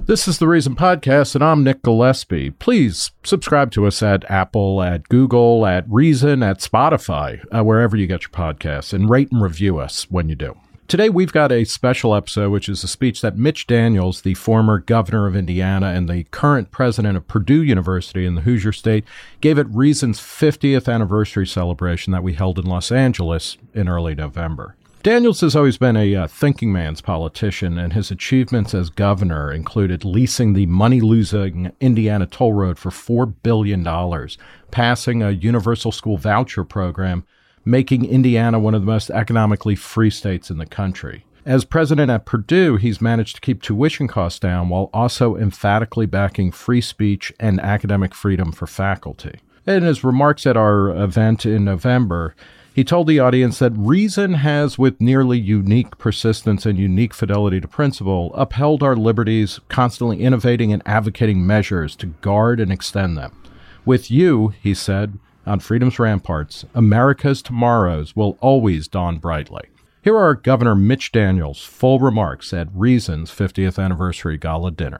This is the Reason Podcast, and I'm Nick Gillespie. Please subscribe to us at Apple, at Google, at Reason, at Spotify, wherever you get your podcasts, and rate and review us when you do. Today, we've got a special episode, which is a speech that Mitch Daniels, the former governor of Indiana and the current president of Purdue University in the Hoosier State, gave at Reason's 50th anniversary celebration that we held in Los Angeles in early November. Daniels has always been a thinking man's politician, and his achievements as governor included leasing the money-losing Indiana toll road for $4 billion, passing a universal school voucher program, making Indiana one of the most economically free states in the country. As president at Purdue, he's managed to keep tuition costs down while also emphatically backing free speech and academic freedom for faculty. In his remarks at our event in November, he told the audience that Reason has, with nearly unique persistence and unique fidelity to principle, upheld our liberties, constantly innovating and advocating measures to guard and extend them. With you, he said, on freedom's ramparts, America's tomorrows will always dawn brightly. Here are Governor Mitch Daniels' full remarks at Reason's 50th anniversary gala dinner.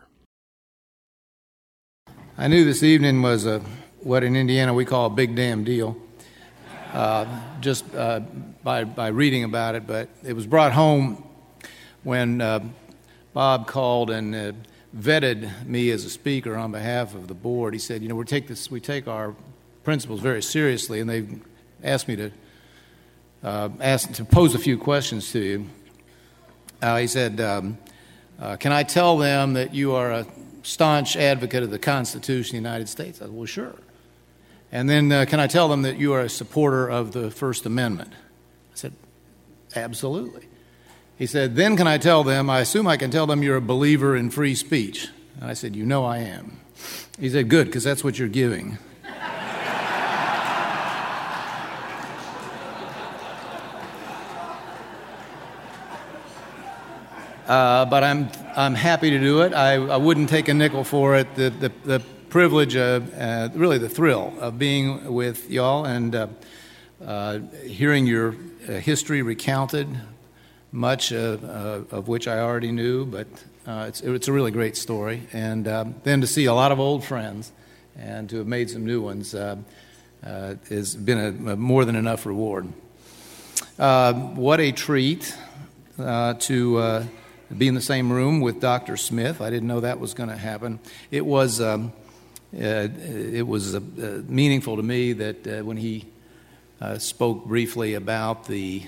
I knew this evening was what in Indiana we call a big damn deal. Just by reading about it, but it was brought home when Bob called and vetted me as a speaker on behalf of the board. He said, we take our principles very seriously, and they asked me to pose a few questions to you. He said, can I tell them that you are a staunch advocate of the Constitution of the United States? I said, well, sure. And then, can I tell them that you are a supporter of the First Amendment? I said, absolutely. He said, then can I tell them, I assume I can tell them you're a believer in free speech? And I said, I am. He said, good, because that's what you're giving. But I'm happy to do it. I wouldn't take a nickel for it. The privilege, really the thrill of being with y'all and hearing your history recounted, much of which I already knew, but it's a really great story. And then to see a lot of old friends and to have made some new ones has been a more than enough reward. What a treat to be in the same room with Dr. Smith. I didn't know that was going to happen. It was meaningful to me that when he spoke briefly about the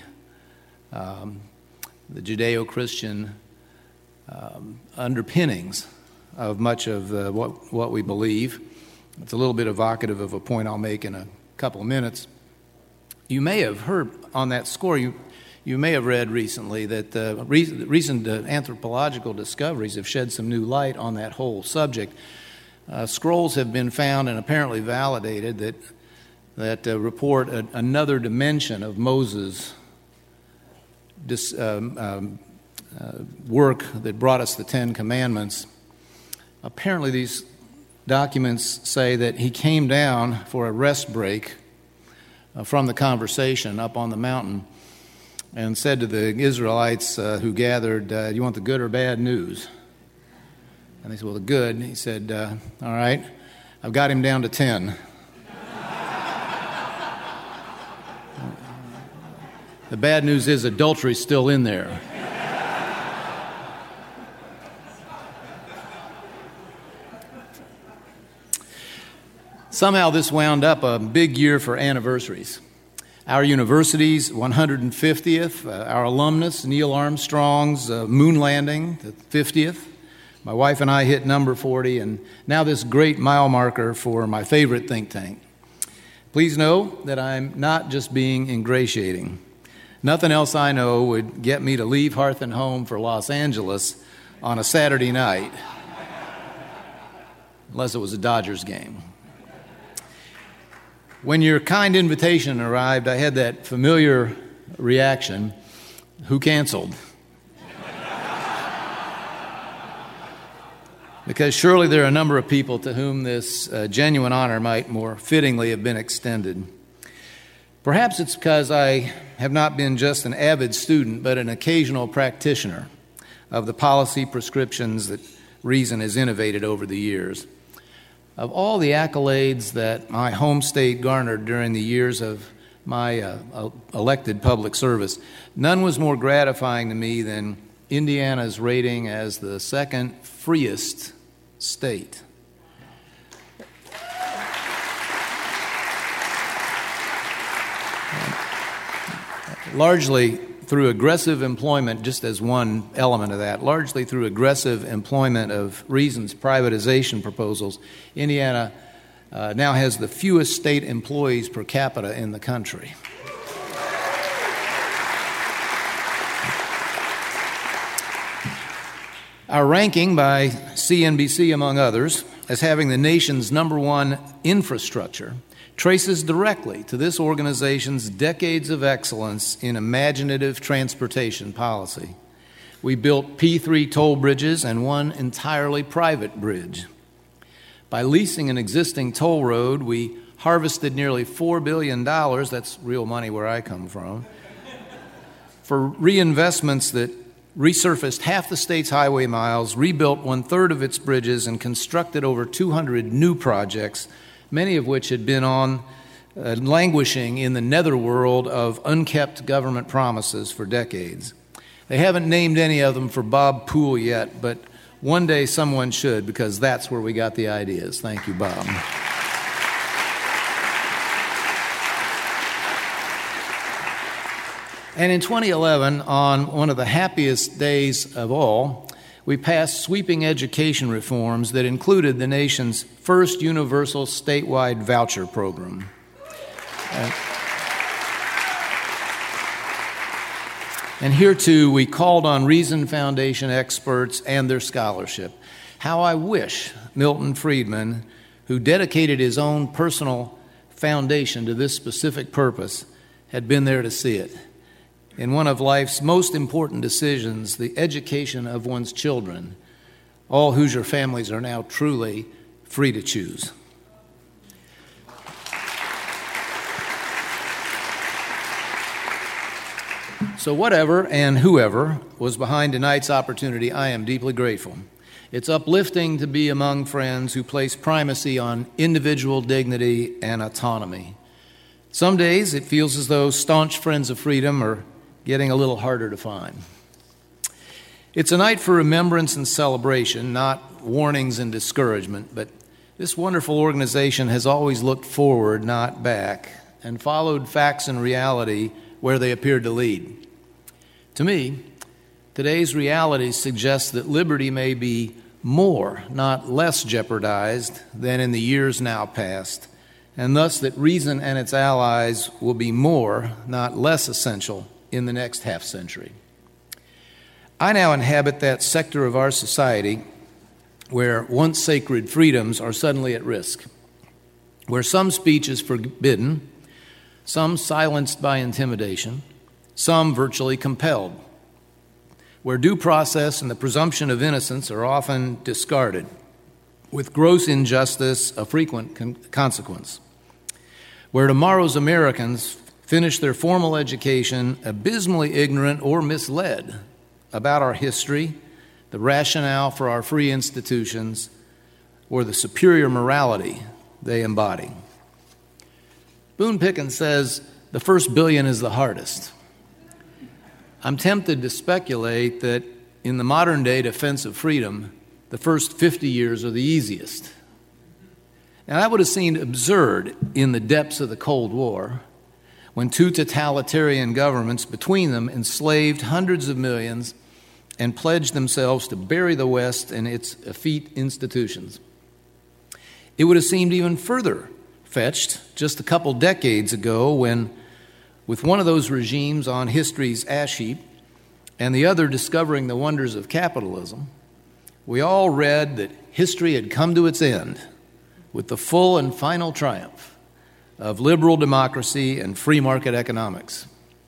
Judeo-Christian underpinnings of much of what we believe. It's a little bit evocative of a point I'll make in a couple of minutes. You may have heard on that score, you may have read recently that recent anthropological discoveries have shed some new light on that whole subject. Scrolls have been found and apparently validated that report another dimension of Moses' work that brought us the Ten Commandments. Apparently these documents say that he came down for a rest break from the conversation up on the mountain and said to the Israelites who gathered, you want the good or bad news? And they said, well, the good. He said, all right, I've got him down to 10. The bad news is adultery's still in there. Somehow this wound up a big year for anniversaries. Our university's 150th, our alumnus, Neil Armstrong's moon landing, the 50th. My wife and I hit number 40, and now this great mile marker for my favorite think tank. Please know that I'm not just being ingratiating. Nothing else I know would get me to leave hearth and home for Los Angeles on a Saturday night, unless it was a Dodgers game. When your kind invitation arrived, I had that familiar reaction, who canceled? Because surely there are a number of people to whom this genuine honor might more fittingly have been extended. Perhaps it's because I have not been just an avid student, but an occasional practitioner of the policy prescriptions that Reason has innovated over the years. Of all the accolades that my home state garnered during the years of my elected public service, none was more gratifying to me than Indiana's rating as the second freest state. Largely through aggressive employment, just as one element of that, largely through aggressive employment of Reason's privatization proposals, Indiana now has the fewest state employees per capita in the country. Our ranking by CNBC, among others, as having the nation's #1 infrastructure traces directly to this organization's decades of excellence in imaginative transportation policy. We built P3 toll bridges and one entirely private bridge. By leasing an existing toll road, we harvested nearly $4 billion, that's real money where I come from, for reinvestments that resurfaced half the state's highway miles, rebuilt 1/3 of its bridges, and constructed over 200 new projects, many of which had been languishing in the netherworld of unkept government promises for decades. They haven't named any of them for Bob Poole yet, but one day someone should, because that's where we got the ideas. Thank you, Bob. And in 2011, on one of the happiest days of all, we passed sweeping education reforms that included the nation's first universal statewide voucher program. And here, too, we called on Reason Foundation experts and their scholarship. How I wish Milton Friedman, who dedicated his own personal foundation to this specific purpose, had been there to see it. In one of life's most important decisions, the education of one's children, all Hoosier families are now truly free to choose. So whatever and whoever was behind tonight's opportunity, I am deeply grateful. It's uplifting to be among friends who place primacy on individual dignity and autonomy. Some days it feels as though staunch friends of freedom are getting a little harder to find. It's a night for remembrance and celebration, not warnings and discouragement, but this wonderful organization has always looked forward, not back, and followed facts and reality where they appeared to lead. To me, today's reality suggests that liberty may be more, not less jeopardized than in the years now past, and thus that reason and its allies will be more, not less essential in the next half century. I now inhabit that sector of our society where once sacred freedoms are suddenly at risk, where some speech is forbidden, some silenced by intimidation, some virtually compelled, where due process and the presumption of innocence are often discarded, with gross injustice a frequent consequence, where tomorrow's Americans finish their formal education abysmally ignorant or misled about our history, the rationale for our free institutions, or the superior morality they embody. Boone Pickens says the first billion is the hardest. I'm tempted to speculate that in the modern day defense of freedom, the first 50 years are the easiest. Now, that would have seemed absurd in the depths of the Cold War, when two totalitarian governments between them enslaved hundreds of millions and pledged themselves to bury the West and its effete institutions. It would have seemed even further fetched just a couple decades ago when, with one of those regimes on history's ash heap and the other discovering the wonders of capitalism, we all read that history had come to its end with the full and final triumph of liberal democracy and free market economics.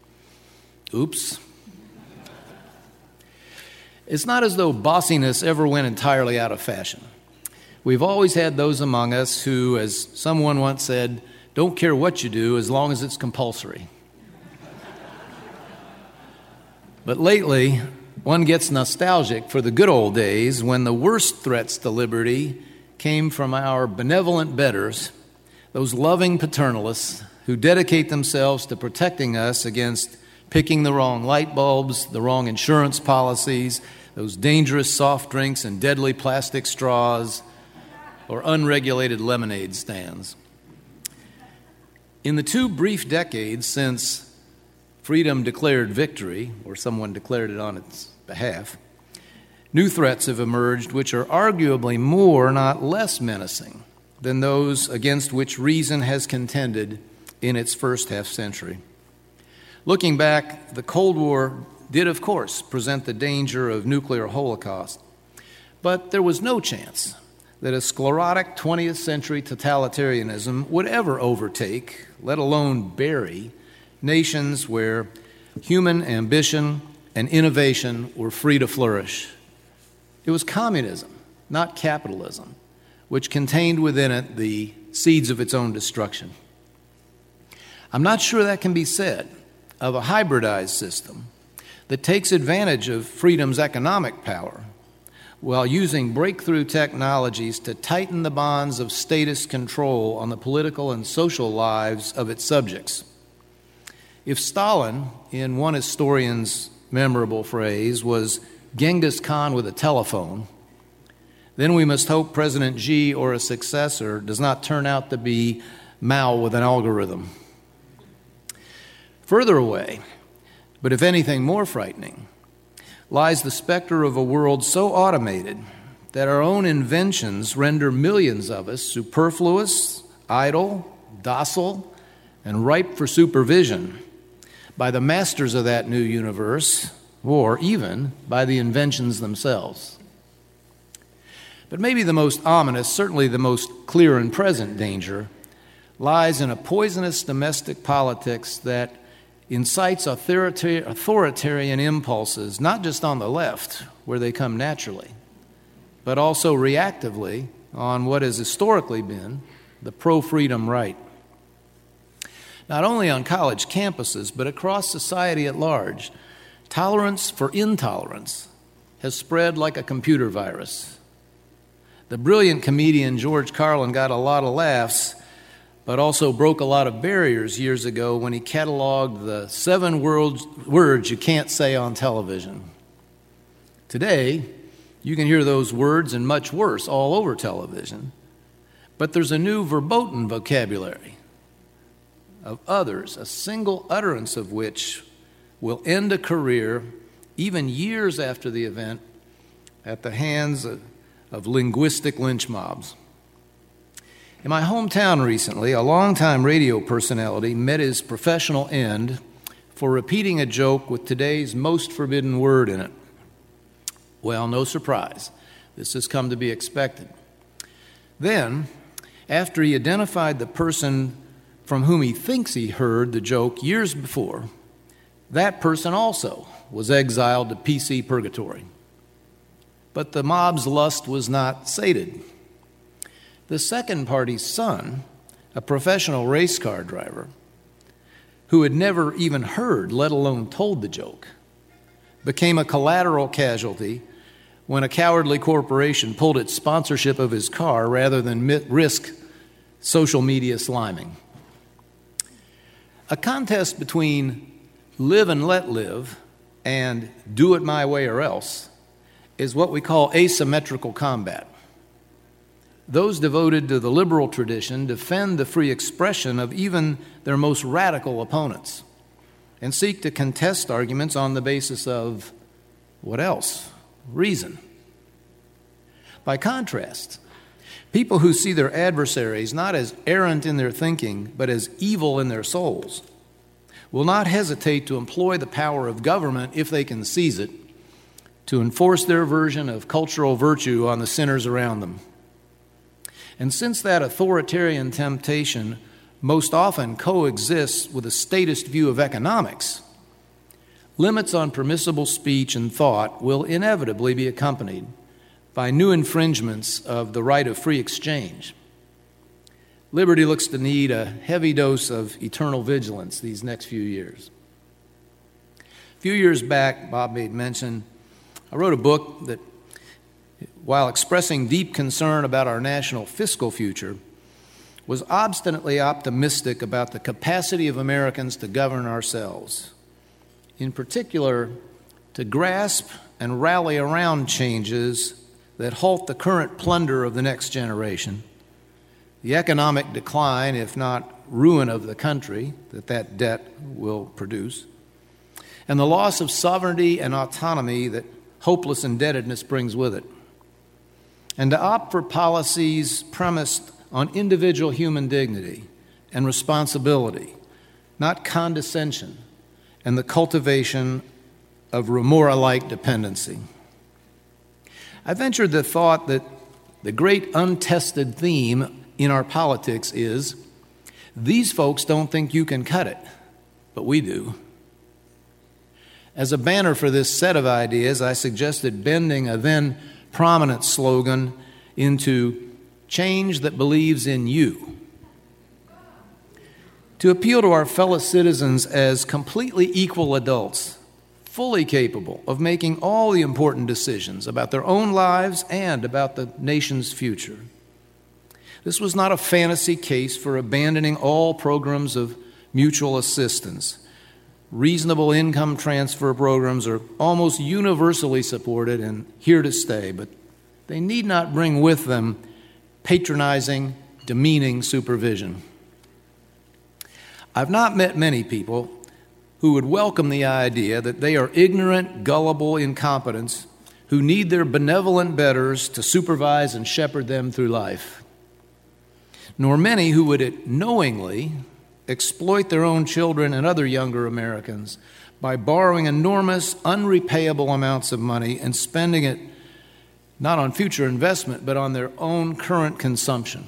Oops. It's not as though bossiness ever went entirely out of fashion. We've always had those among us who, as someone once said, don't care what you do as long as it's compulsory. But lately, one gets nostalgic for the good old days when the worst threats to liberty came from our benevolent betters, those loving paternalists who dedicate themselves to protecting us against picking the wrong light bulbs, the wrong insurance policies, those dangerous soft drinks and deadly plastic straws, or unregulated lemonade stands. In the 2 brief decades since freedom declared victory, or someone declared it on its behalf, new threats have emerged which are arguably more, not less menacing than those against which reason has contended in its first half-century. Looking back, the Cold War did, of course, present the danger of nuclear holocaust, but there was no chance that a sclerotic 20th century totalitarianism would ever overtake, let alone bury, nations where human ambition and innovation were free to flourish. It was communism, not capitalism, which contained within it the seeds of its own destruction. I'm not sure that can be said of a hybridized system that takes advantage of freedom's economic power while using breakthrough technologies to tighten the bonds of statist control on the political and social lives of its subjects. If Stalin, in one historian's memorable phrase, was Genghis Khan with a telephone, then we must hope President Xi or a successor does not turn out to be Mao with an algorithm. Further away, but if anything more frightening, lies the specter of a world so automated that our own inventions render millions of us superfluous, idle, docile, and ripe for supervision by the masters of that new universe, or even by the inventions themselves. But maybe the most ominous, certainly the most clear and present danger, lies in a poisonous domestic politics that incites authoritarian impulses, not just on the left, where they come naturally, but also reactively on what has historically been the pro-freedom right. Not only on college campuses, but across society at large, tolerance for intolerance has spread like a computer virus. The brilliant comedian George Carlin got a lot of laughs, but also broke a lot of barriers years ago when he cataloged the 7 words you can't say on television. Today, you can hear those words and much worse all over television, but there's a new verboten vocabulary of others, a single utterance of which will end a career even years after the event at the hands of linguistic lynch mobs. In my hometown recently, a longtime radio personality met his professional end for repeating a joke with today's most forbidden word in it. Well, no surprise. This has come to be expected. Then, after he identified the person from whom he thinks he heard the joke years before, that person also was exiled to PC purgatory. But the mob's lust was not sated. The second party's son, a professional race car driver, who had never even heard, let alone told the joke, became a collateral casualty when a cowardly corporation pulled its sponsorship of his car rather than risk social media sliming. A contest between live and let live and do it my way or else is what we call asymmetrical combat. Those devoted to the liberal tradition defend the free expression of even their most radical opponents and seek to contest arguments on the basis of what else? Reason. By contrast, people who see their adversaries not as errant in their thinking but as evil in their souls will not hesitate to employ the power of government, if they can seize it, to enforce their version of cultural virtue on the sinners around them. And since that authoritarian temptation most often coexists with a statist view of economics, limits on permissible speech and thought will inevitably be accompanied by new infringements of the right of free exchange. Liberty looks to need a heavy dose of eternal vigilance these next few years. A few years back, Bob made mention I wrote a book that, while expressing deep concern about our national fiscal future, was obstinately optimistic about the capacity of Americans to govern ourselves, in particular, to grasp and rally around changes that halt the current plunder of the next generation, the economic decline, if not ruin of the country, that debt will produce, and the loss of sovereignty and autonomy that hopeless indebtedness brings with it, and to opt for policies premised on individual human dignity and responsibility, not condescension and the cultivation of remora-like dependency. I ventured the thought that the great untested theme in our politics is, these folks don't think you can cut it, but we do. As a banner for this set of ideas, I suggested bending a then prominent slogan into change that believes in you, to appeal to our fellow citizens as completely equal adults, fully capable of making all the important decisions about their own lives and about the nation's future. This was not a fantasy case for abandoning all programs of mutual assistance. Reasonable income transfer programs are almost universally supported and here to stay, but they need not bring with them patronizing, demeaning supervision. I've not met many people who would welcome the idea that they are ignorant, gullible incompetents who need their benevolent betters to supervise and shepherd them through life, nor many who would knowingly exploit their own children and other younger Americans by borrowing enormous, unrepayable amounts of money and spending it not on future investment, but on their own current consumption.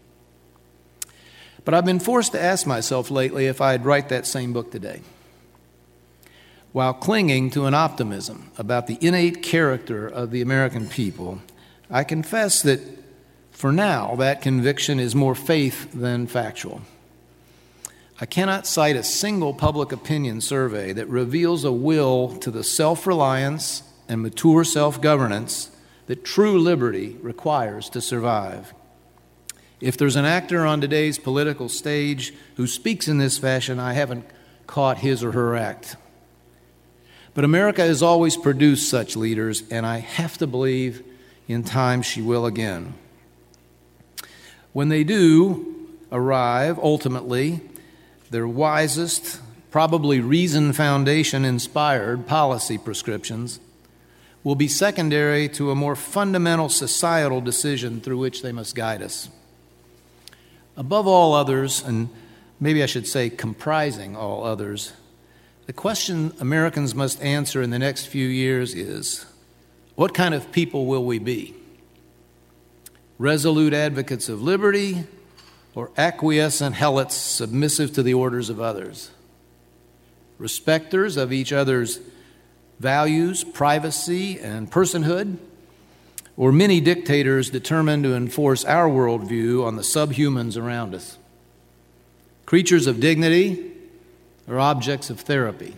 But I've been forced to ask myself lately if I'd write that same book today, while clinging to an optimism about the innate character of the American people. I confess that, for now, that conviction is more faith than factual. I cannot cite a single public opinion survey that reveals a will to the self-reliance and mature self-governance that true liberty requires to survive. If there's an actor on today's political stage who speaks in this fashion, I haven't caught his or her act. But America has always produced such leaders, and I have to believe in time she will again. When they do arrive, ultimately, their wisest, probably reason foundation-inspired policy prescriptions will be secondary to a more fundamental societal decision through which they must guide us. Above all others, and maybe I should say comprising all others, the question Americans must answer in the next few years is, what kind of people will we be? Resolute advocates of liberty or acquiescent helots submissive to the orders of others? Respecters of each other's values, privacy, and personhood, or many dictators determined to enforce our worldview on the subhumans around us? Creatures of dignity or objects of therapy?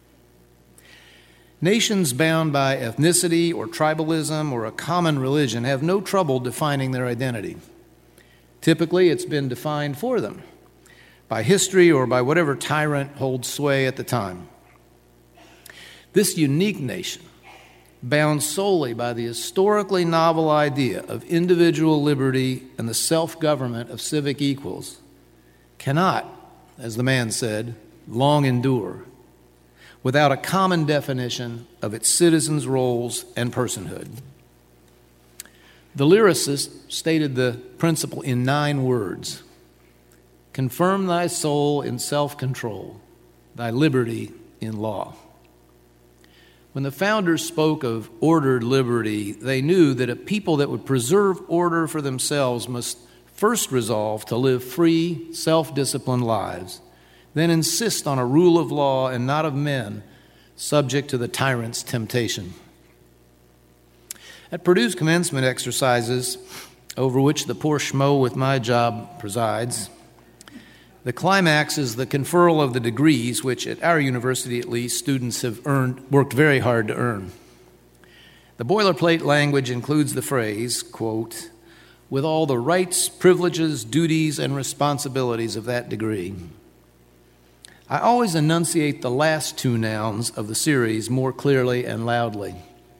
Nations bound by ethnicity or tribalism or a common religion have no trouble defining their identity. Typically, it's been defined for them by history or by whatever tyrant holds sway at the time. This unique nation, bound solely by the historically novel idea of individual liberty and the self-government of civic equals, cannot, as the man said, long endure without a common definition of its citizens' roles and personhood. The lyricist stated the principle in 9 words: confirm thy soul in self-control, thy liberty in law. When the founders spoke of ordered liberty, they knew that a people that would preserve order for themselves must first resolve to live free, self-disciplined lives, then insist on a rule of law and not of men, subject to the tyrant's temptation. At Purdue's commencement exercises, over which the poor schmo with my job presides, the climax is the conferral of the degrees, which at our university at least, students have worked very hard to earn. The boilerplate language includes the phrase, quote, with all the rights, privileges, duties, and responsibilities of that degree. I always enunciate the last two nouns of the series more clearly and loudly.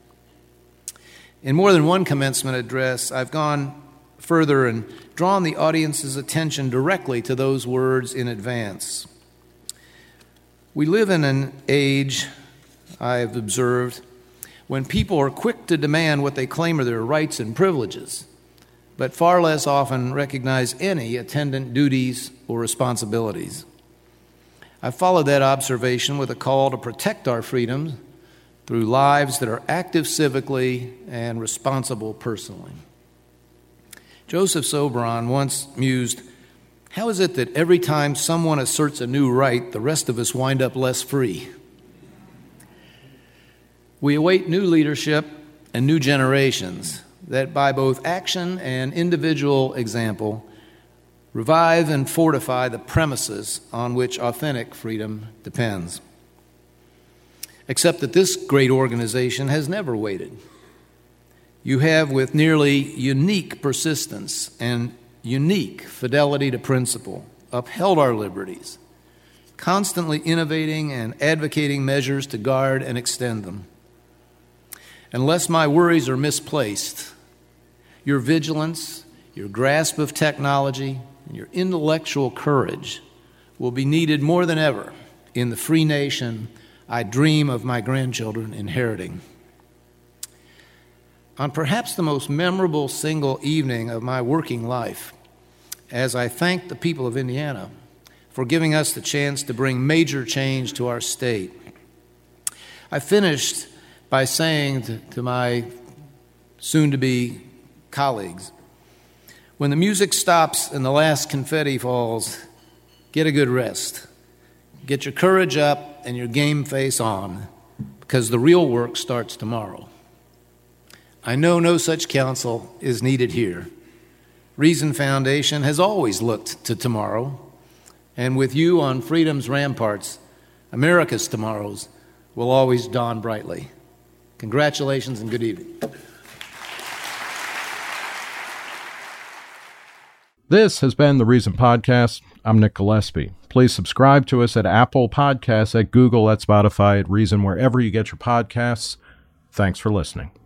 In more than one commencement address, I've gone further and drawn the audience's attention directly to those words in advance. We live in an age, I've observed, when people are quick to demand what they claim are their rights and privileges, but far less often recognize any attendant duties or responsibilities. I followed that observation with a call to protect our freedoms through lives that are active civically and responsible personally. Joseph Sobran once mused, how is it that every time someone asserts a new right, the rest of us wind up less free? We await new leadership and new generations that by both action and individual example revive and fortify the premises on which authentic freedom depends. Except that this great organization has never waited. You have, with nearly unique persistence and unique fidelity to principle, upheld our liberties, constantly innovating and advocating measures to guard and extend them. Unless my worries are misplaced, your vigilance, your grasp of technology, and your intellectual courage will be needed more than ever in the free nation I dream of my grandchildren inheriting. On perhaps the most memorable single evening of my working life, as I thanked the people of Indiana for giving us the chance to bring major change to our state, I finished by saying to my soon-to-be colleagues, when the music stops and the last confetti falls, get a good rest. Get your courage up and your game face on, because the real work starts tomorrow. I know no such counsel is needed here. Reason Foundation has always looked to tomorrow, and with you on freedom's ramparts, America's tomorrows will always dawn brightly. Congratulations and good evening. This has been the Reason Podcast. I'm Nick Gillespie. Please subscribe to us at Apple Podcasts, at Google, at Spotify, at Reason, wherever you get your podcasts. Thanks for listening.